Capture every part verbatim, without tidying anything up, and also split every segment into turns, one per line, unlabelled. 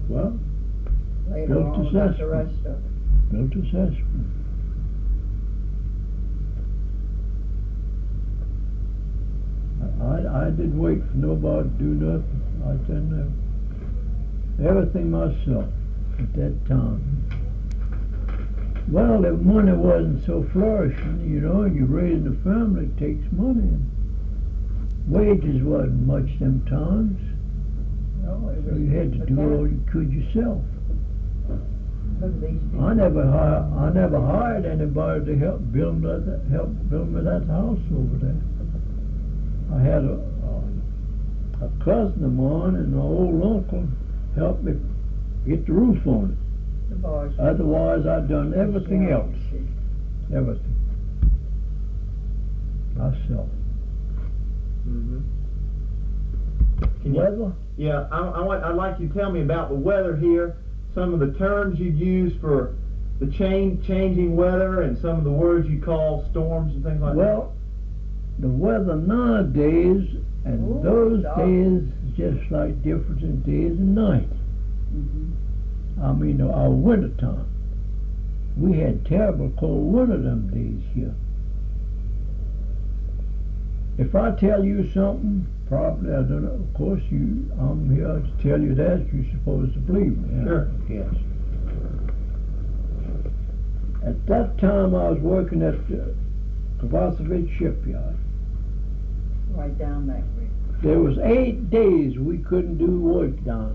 Well,
Later
built
on
a
about the
cesspool.
rest of it.
Built a cesspool. I, I didn't wait for nobody to do nothing. I done uh, everything myself at that time. Well, the money wasn't so flourishing, you know, you raising a family, it takes money. Wages wasn't much them times,
No, it
so
was
you had to do all you could yourself.
Look at these people.
I never hired, I never hired anybody to help build that, help build me that house over there. I had a, a, a cousin of mine and an old uncle help me get the roof on
The boys.
it. Otherwise, I'd done everything
Yeah,
else,
you see.
everything myself.
Mm-hmm. Can you,
Weather?
yeah, I, I want, I'd like you to tell me about the weather here, some of the terms you'd use for the change, changing weather, and some of the words you call storms and things like
Well, the weather nowadays and
Ooh,
those
dark.
days is just like difference in days and nights.
Mhm.
I mean, our winter time. We had terrible cold winter them days here. If I tell you something, probably I don't know. Of course, you. I'm here to tell you that. You're supposed to believe me.
Sure.
I guess. At that time, I was working at the Kovacevic shipyard.
Right down that way.
There was eight days we couldn't do work down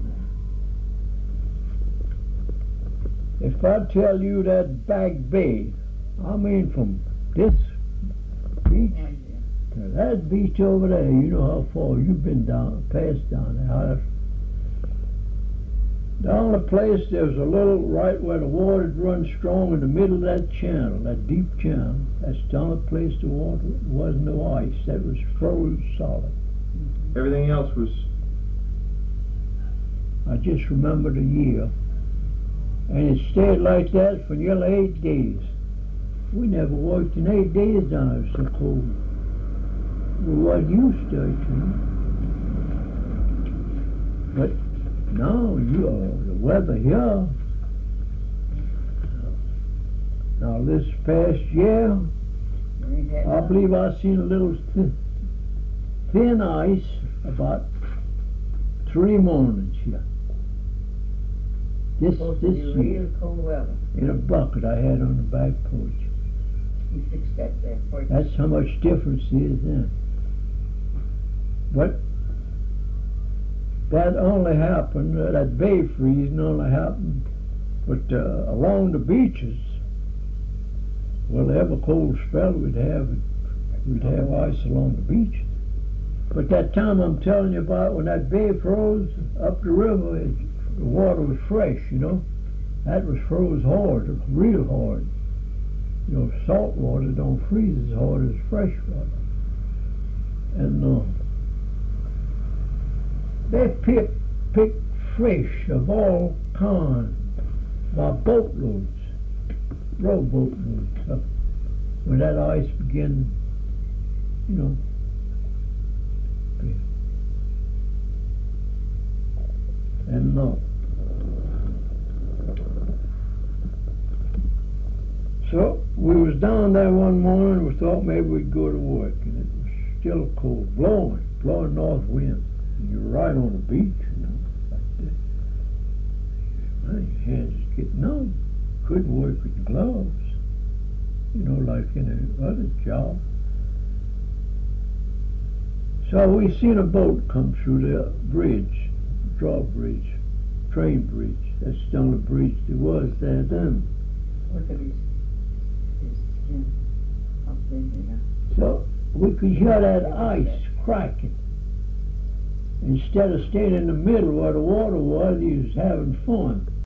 there. If I tell you that Back Bay, I mean from this beach
Right there.
to that beach over there, you know how far you've been down, past down there. How- The only place there was a little right where the water runs strong in the middle of that channel, that deep channel. That's the only place the water wasn't no ice. That was froze solid.
that? Everything else was,
I just remember the year. And it stayed like that for nearly eight days. We never worked in eight days down there, it was so cold. We wasn't used to it, you know. But now, you uh, the weather here. Now this past year,
We ain't had
I
none.
believe I seen a little thin, thin ice about three mornings here. This
Supposed to
this
be
year,
real cold weather.
in a bucket I had on the back porch.
You fixed that there for you.
That's how much difference there is then. But that only happened, uh, that bay freezing only happened, but uh, along the beaches, well, every cold spell we'd have, we'd have ice along the beach. But that time I'm telling you about, when that bay froze up the river, it, the water was fresh, you know. That was froze hard, real hard. You know, salt water don't freeze as hard as fresh water. And uh, they pick, pick fish of all kinds by boatloads, rowboat loads, up when that ice began, you know. And uh, so we was down there one morning. We thought maybe we'd go to work, and it was still cold, blowing, blowing north wind. And you're right on the beach, you know, like this. Man, your hands is getting numb. Couldn't work with gloves, you know, like in a other job. So we seen a boat come through the bridge, drawbridge, train bridge. That's the only bridge there was there then.
Look at his, his skin up in there.
So we could hear that ice cracking. Instead of staying in the middle where the water was, he was having fun.